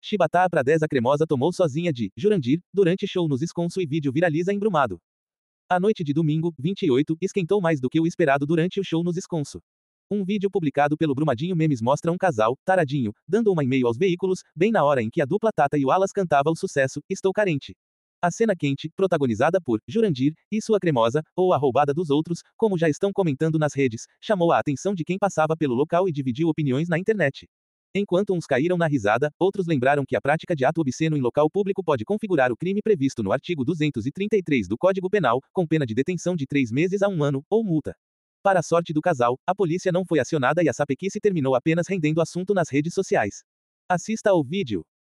Chibata pra 10 a cremosa tomou sozinha de Jurandir, durante show nos Esconso e vídeo viraliza em Brumado. A noite de domingo, 28, esquentou mais do que o esperado durante o show nos Esconso. Um vídeo publicado pelo Brumadinho Memes mostra um casal, taradinho, dando uma e-mail aos veículos, bem na hora em que a dupla Tata e o Alas cantava o sucesso, Estou Carente. A cena quente, protagonizada por Jurandir e sua cremosa, ou a roubada dos outros, como já estão comentando nas redes, chamou a atenção de quem passava pelo local e dividiu opiniões na internet. Enquanto uns caíram na risada, outros lembraram que a prática de ato obsceno em local público pode configurar o crime previsto no artigo 233 do Código Penal, com pena de detenção de 3 meses a 1 ano, ou multa. Para a sorte do casal, a polícia não foi acionada e a sapequice terminou apenas rendendo assunto nas redes sociais. Assista ao vídeo.